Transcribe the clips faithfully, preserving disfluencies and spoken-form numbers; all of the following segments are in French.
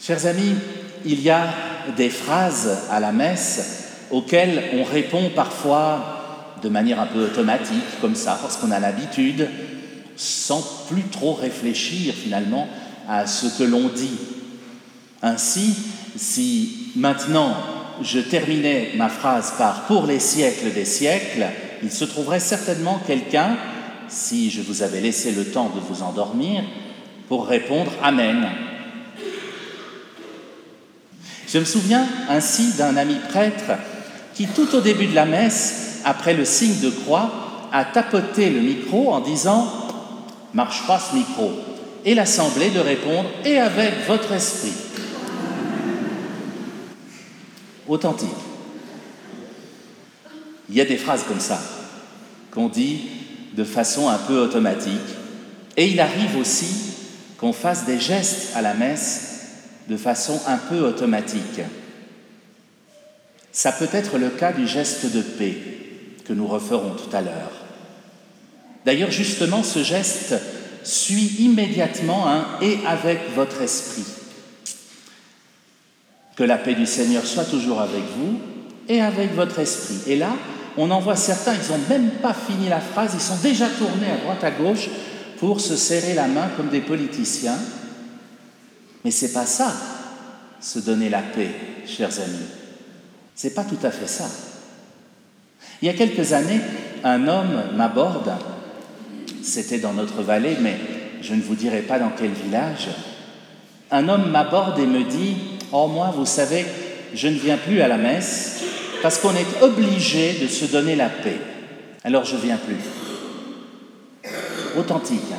Chers amis, il y a des phrases à la messe auxquelles on répond parfois de manière un peu automatique, comme ça, parce qu'on a l'habitude, sans plus trop réfléchir finalement à ce que l'on dit. Ainsi, si maintenant je terminais ma phrase par « pour les siècles des siècles », il se trouverait certainement quelqu'un, si je vous avais laissé le temps de vous endormir, pour répondre « Amen ». Je me souviens ainsi d'un ami prêtre qui, tout au début de la messe, après le signe de croix, a tapoté le micro en disant « marche pas ce micro » et l'assemblée de répondre « et avec votre esprit ». Authentique. Il y a des phrases comme ça qu'on dit de façon un peu automatique, et il arrive aussi qu'on fasse des gestes à la messe de façon un peu automatique. Ça peut être le cas du geste de paix que nous referons tout à l'heure. D'ailleurs, justement, ce geste suit immédiatement un « et avec votre esprit ». Que la paix du Seigneur soit toujours avec vous et avec votre esprit. Et là, on en voit certains, ils n'ont même pas fini la phrase, ils sont déjà tournés à droite à gauche pour se serrer la main comme des politiciens. Mais ce n'est pas ça, se donner la paix, chers amis. Ce n'est pas tout à fait ça. Il y a quelques années, un homme m'aborde, c'était dans notre vallée, mais je ne vous dirai pas dans quel village. Un homme m'aborde et me dit « Oh, moi, vous savez, je ne viens plus à la messe parce qu'on est obligé de se donner la paix. Alors je ne viens plus. » Authentique, hein.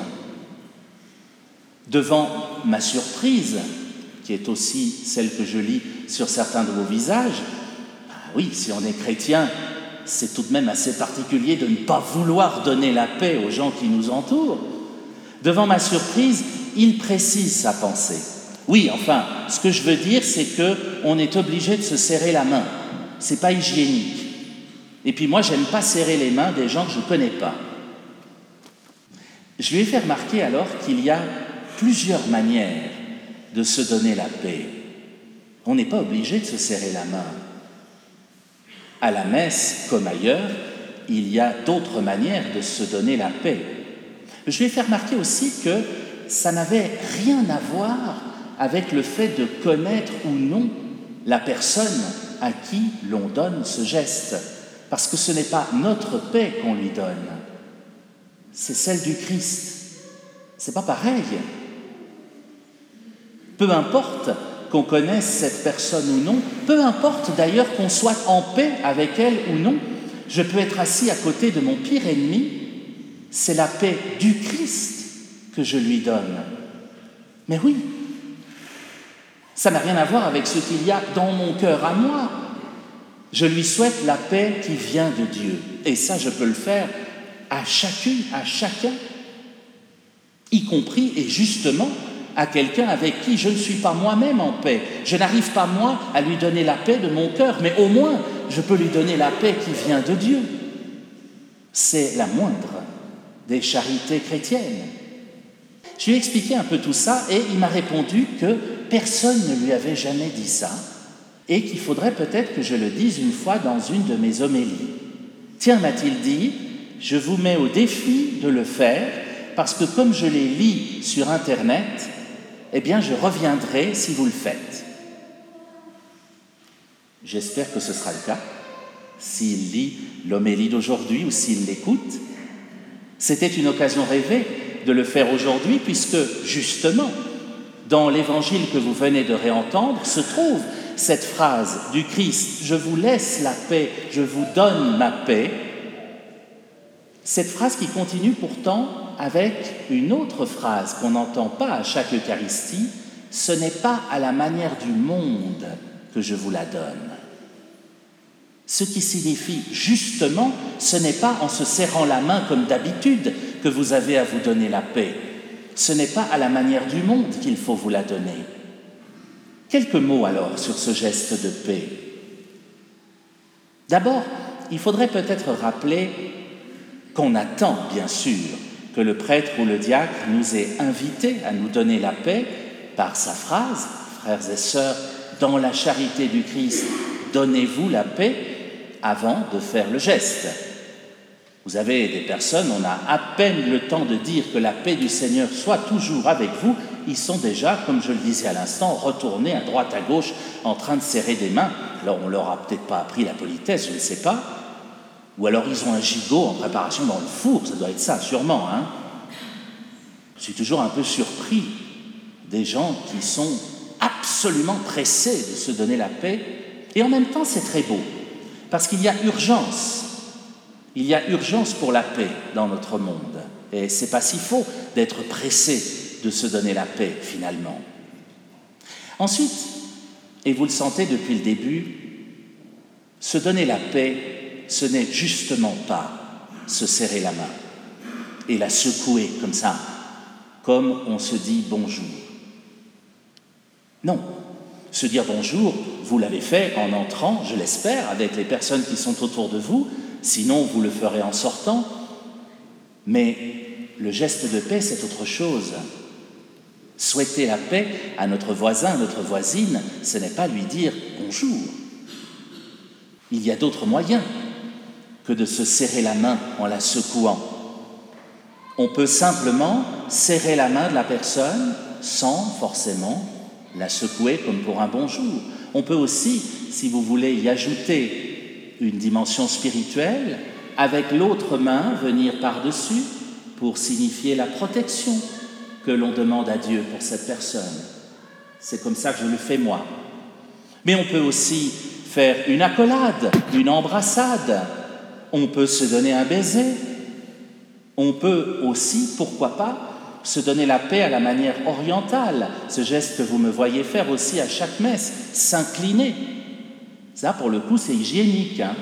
Devant ma surprise, qui est aussi celle que je lis sur certains de vos visages, bah oui, si on est chrétien, c'est tout de même assez particulier de ne pas vouloir donner la paix aux gens qui nous entourent. Devant ma surprise, il précise sa pensée. Oui, enfin, ce que je veux dire, c'est qu'on est obligé de se serrer la main. C'est pas hygiénique. Et puis moi, j'aime pas serrer les mains des gens que je connais pas. Je lui ai fait remarquer alors qu'il y a plusieurs manières de se donner la paix. On n'est pas obligé de se serrer la main. À la messe, comme ailleurs, il y a d'autres manières de se donner la paix. Je lui ai fait remarquer aussi que ça n'avait rien à voir avec le fait de connaître ou non la personne à qui l'on donne ce geste. Parce que ce n'est pas notre paix qu'on lui donne, c'est celle du Christ. C'est pas pareil. Peu importe qu'on connaisse cette personne ou non, peu importe d'ailleurs qu'on soit en paix avec elle ou non, je peux être assis à côté de mon pire ennemi, c'est la paix du Christ que je lui donne. Mais oui, ça n'a rien à voir avec ce qu'il y a dans mon cœur à moi. Je lui souhaite la paix qui vient de Dieu. Et ça, je peux le faire à chacune, à chacun, y compris et justement à quelqu'un avec qui je ne suis pas moi-même en paix. Je n'arrive pas, moi, à lui donner la paix de mon cœur, mais au moins, je peux lui donner la paix qui vient de Dieu. C'est la moindre des charités chrétiennes. Je lui ai expliqué un peu tout ça et il m'a répondu que personne ne lui avait jamais dit ça et qu'il faudrait peut-être que je le dise une fois dans une de mes homélies. Tiens, m'a-t-il dit, je vous mets au défi de le faire parce que comme je les lis sur Internet, eh bien, je reviendrai si vous le faites. J'espère que ce sera le cas, s'il lit l'homélie d'aujourd'hui ou s'il l'écoute. C'était une occasion rêvée de le faire aujourd'hui, puisque, justement, dans l'évangile que vous venez de réentendre, se trouve cette phrase du Christ « Je vous laisse la paix, je vous donne ma paix ». Cette phrase qui continue pourtant avec une autre phrase qu'on n'entend pas à chaque Eucharistie, « Ce n'est pas à la manière du monde que je vous la donne ». Ce qui signifie justement, ce n'est pas en se serrant la main comme d'habitude que vous avez à vous donner la paix. Ce n'est pas à la manière du monde qu'il faut vous la donner. Quelques mots alors sur ce geste de paix. D'abord, il faudrait peut-être rappeler qu'on attend, bien sûr, que le prêtre ou le diacre nous ait invités à nous donner la paix par sa phrase, frères et sœurs, dans la charité du Christ, donnez-vous la paix avant de faire le geste. Vous avez des personnes, on a à peine le temps de dire que la paix du Seigneur soit toujours avec vous, ils sont déjà, comme je le disais à l'instant, retournés à droite, à gauche, en train de serrer des mains. Alors on leur a peut-être pas appris la politesse, je ne sais pas. Ou alors ils ont un gigot en préparation dans le four, ça doit être ça, sûrement. Hein. Je suis toujours un peu surpris des gens qui sont absolument pressés de se donner la paix. Et en même temps, c'est très beau, parce qu'il y a urgence. Il y a urgence pour la paix dans notre monde. Et c'est pas si faux d'être pressé de se donner la paix, finalement. Ensuite, et vous le sentez depuis le début, se donner la paix, ce n'est justement pas se serrer la main et la secouer comme ça, comme on se dit bonjour. Non, se dire bonjour, vous l'avez fait en entrant, je l'espère, avec les personnes qui sont autour de vous, sinon vous le ferez en sortant. Mais le geste de paix, c'est autre chose. Souhaiter la paix à notre voisin, à notre voisine, ce n'est pas lui dire bonjour. Il y a d'autres moyens que de se serrer la main en la secouant. On peut simplement serrer la main de la personne sans forcément la secouer comme pour un bonjour. On peut aussi, si vous voulez y ajouter une dimension spirituelle, avec l'autre main venir par-dessus pour signifier la protection que l'on demande à Dieu pour cette personne. C'est comme ça que je le fais moi. Mais on peut aussi faire une accolade, une embrassade. On peut se donner un baiser. On peut aussi, pourquoi pas, se donner la paix à la manière orientale. Ce geste que vous me voyez faire aussi à chaque messe, s'incliner. Ça, pour le coup, c'est hygiénique. Hein.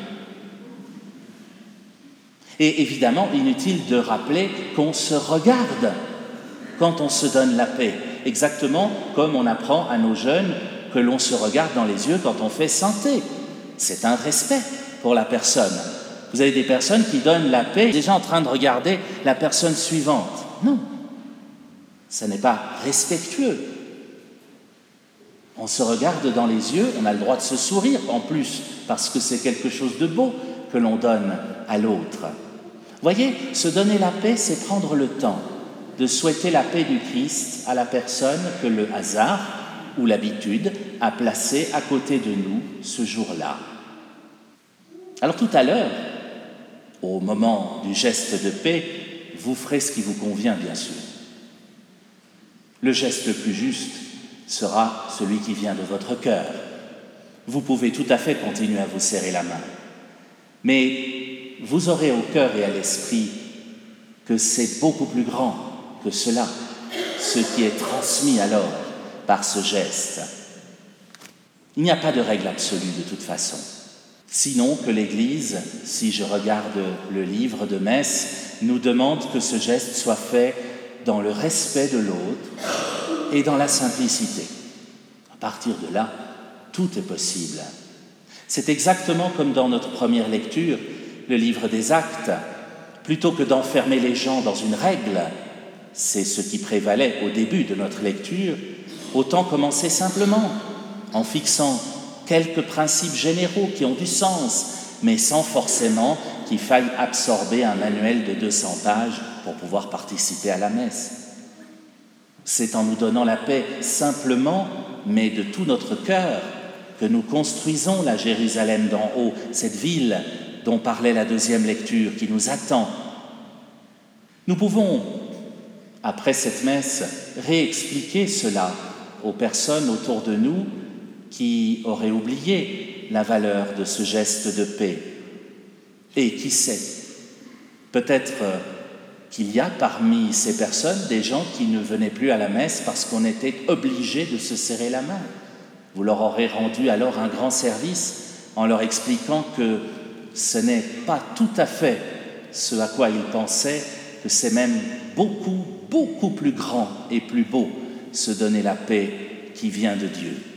Et évidemment, inutile de rappeler qu'on se regarde quand on se donne la paix. Exactement comme on apprend à nos jeunes que l'on se regarde dans les yeux quand on fait santé. C'est un respect pour la personne. Vous avez des personnes qui donnent la paix déjà en train de regarder la personne suivante. Non, ce n'est pas respectueux. On se regarde dans les yeux, on a le droit de se sourire en plus, parce que c'est quelque chose de beau que l'on donne à l'autre. Voyez, se donner la paix, c'est prendre le temps de souhaiter la paix du Christ à la personne que le hasard ou l'habitude a placée à côté de nous ce jour-là. Alors tout à l'heure, au moment du geste de paix, vous ferez ce qui vous convient, bien sûr. Le geste le plus juste sera celui qui vient de votre cœur. Vous pouvez tout à fait continuer à vous serrer la main, mais vous aurez au cœur et à l'esprit que c'est beaucoup plus grand que cela, ce qui est transmis alors par ce geste. Il n'y a pas de règle absolue de toute façon, sinon que l'Église, si je regarde le livre de messe, nous demande que ce geste soit fait dans le respect de l'autre et dans la simplicité. À partir de là, tout est possible. C'est exactement comme dans notre première lecture, le livre des Actes. Plutôt que d'enfermer les gens dans une règle, c'est ce qui prévalait au début de notre lecture, autant commencer simplement, en fixant quelques principes généraux qui ont du sens, mais sans forcément qu'il faille absorber un manuel de deux cents pages pour pouvoir participer à la messe. C'est en nous donnant la paix simplement, mais de tout notre cœur, que nous construisons la Jérusalem d'en haut, cette ville dont parlait la deuxième lecture, qui nous attend. Nous pouvons, après cette messe, réexpliquer cela aux personnes autour de nous qui auraient oublié la valeur de ce geste de paix. Et qui sait, peut-être qu'il y a parmi ces personnes des gens qui ne venaient plus à la messe parce qu'on était obligé de se serrer la main. Vous leur aurez rendu alors un grand service en leur expliquant que ce n'est pas tout à fait ce à quoi ils pensaient, que c'est même beaucoup, beaucoup plus grand et plus beau, se donner la paix qui vient de Dieu.